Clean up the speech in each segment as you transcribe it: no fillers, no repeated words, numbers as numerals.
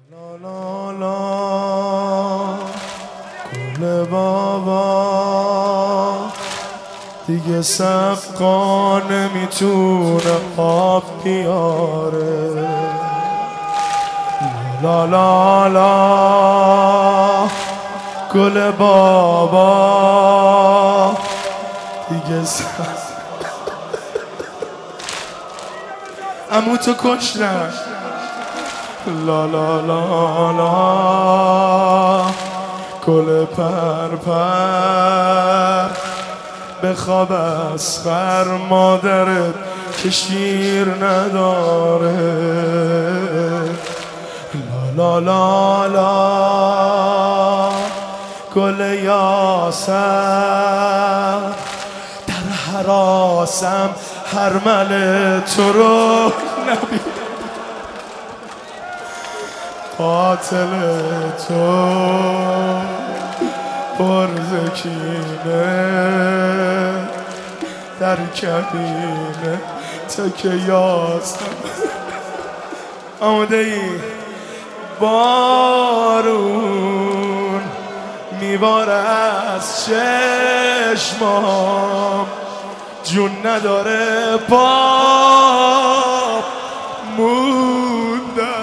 لا لا لا گل بابا دیگه سقا نمیتونه آب بیاره. لا لا لا گل بابا دیگه عمو تو کشتن. لا لا لا لا گل پرپر بخواب از خر مادرت که شیر نداره. لا لا لا گل یاسر در حراسم هرمل تو رو نبید قاتل تو برزکینه در کبینه تک یاسم. آمده ای بارون میباره از چشمام جون نداره پا مونده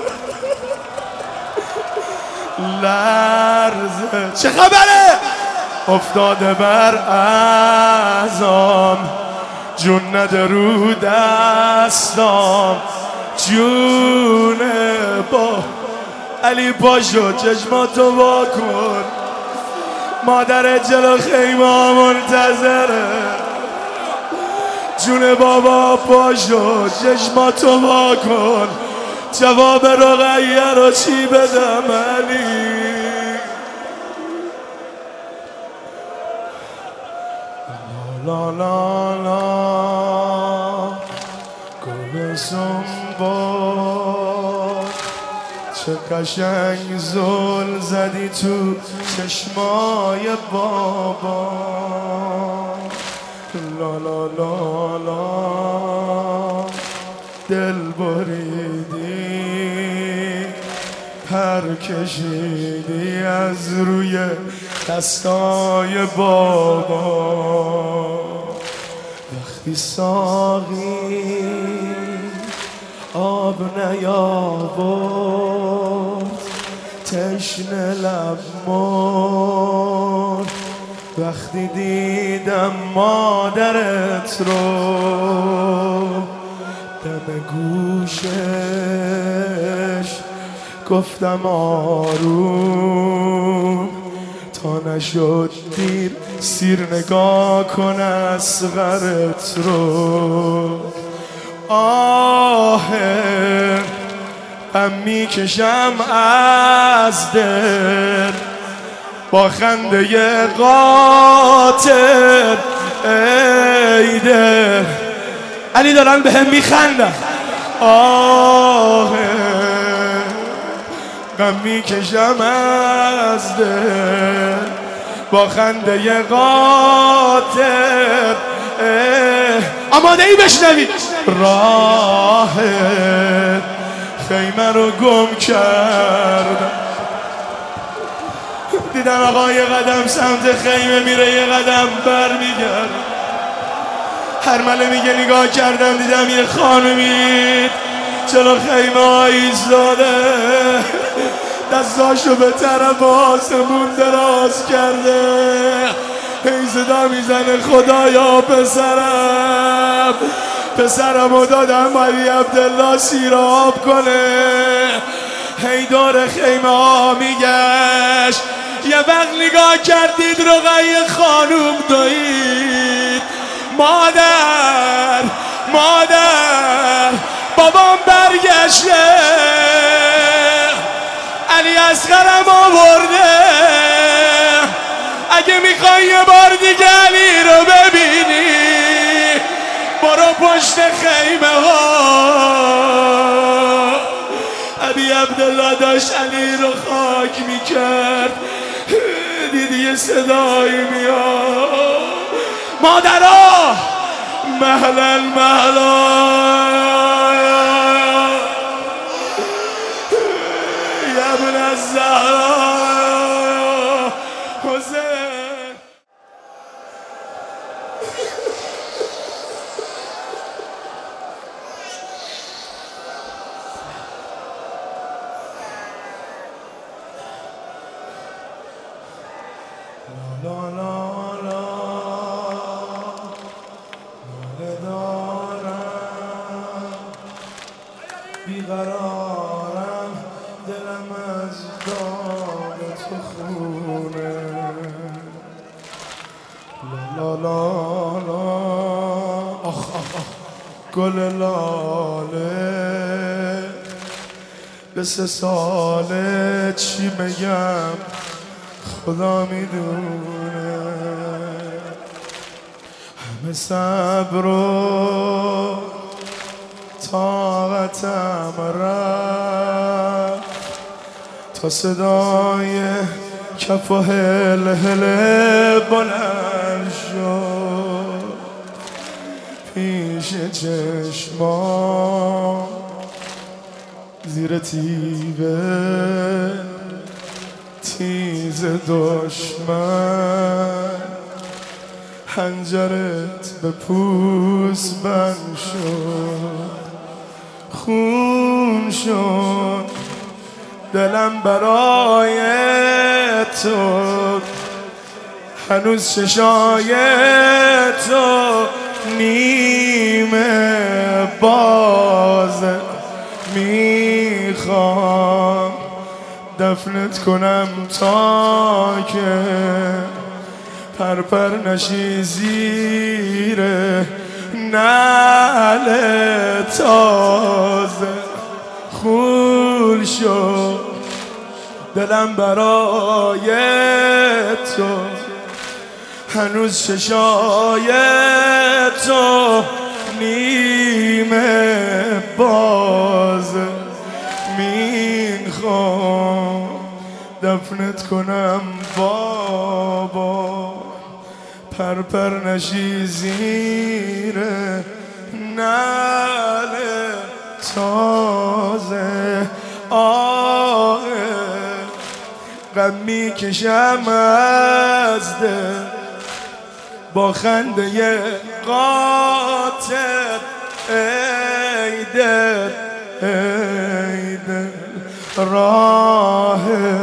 لرزه چه خبره افتاده بر اعضام جون نده رو دستام جونه با علی پاشو چشماتو وا کن مادر جلو خیمه منتظره. جون بابا پاشو چشماتو وا کن جواب رقیه رو چی بدم علی. لا لا لا گل زنبار چه قشنگ زل زدی تو چشمای بابا. لا لا لا لا دل بریدی پر کشیدی از روی دستای بابا. وقتی ساقی آب نیاورد تشنه لب مرد. وقتی دیدم مادرت رو دم گوشش گفتم آروم تا نشد دیر سیر نگاه کن اصغرت رو. آه غم میکشم از دل با خنده قاتل ای دل علی دارن به هم میخندن. آه غم میکشم از دل با خنده قاتل. آماده ای بشنوید راه خیمه رو گم کردم. دیدم آقا یه قدم سمت خیمه میره یه قدم بر میگرد. هرمله میگه نگاه کردم دیدم یه خانومی چرا خیمه ها ایستاده دستاشو به طرف آسمون دراز کرده هی صدا میزنه خدایا پسرم دادم علی عبدالله سیراب کنه. هی دور خیمه ها میگشت یه وقت نگاه کردید رقیه خانوم دوید مادر بابام برگشته علی اصغرم آورده. اگه میخوای یه بار دیگه علی رو ببینی برو پشت خیمه ها. علی عبدالله داشت علی رو خاک میکرد دیدی یه صدایی میاد مادرها مهلا یا ابن الزهرا حسین. لا لا لا دارم بیقرارم دلم از داغ تو خونه. لا لا لا آخ آخ آخ گل لاله به 3 ساله چی بگم خدا میدونه. همه صبر و طاقتم رفت تا صدای کف و هل هل بلند شد پیش چشمام زیر تیبه تیز دشمن حنجرت به پوست بند شد خون شد دلم برای تو هنوز چشای تو نیمه بازه میخوام دفنت کنم تا که پرپر نشی زیر نعل تازه خول شد دلم برای تو هنوز چشای تو نیمه بازه میخوام دفنت کنم بابا پرپر نشی زیر نعل تازه. آه غم میکشم از دل با خنده قاتل ای دل ای دل راه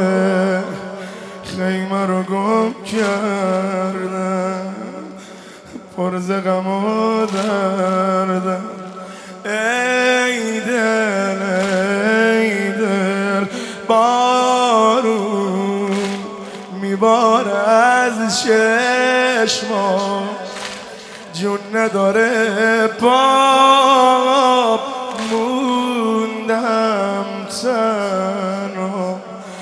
خیمه رو گم کردم پر ز غم و دردم ای دل بارون میبار از چشمام جون نداره پام موندم تنها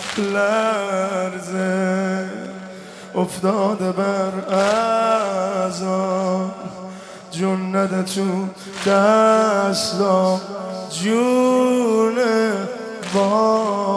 لرزه افتاده بر اعضام جون نده تو دستام جون با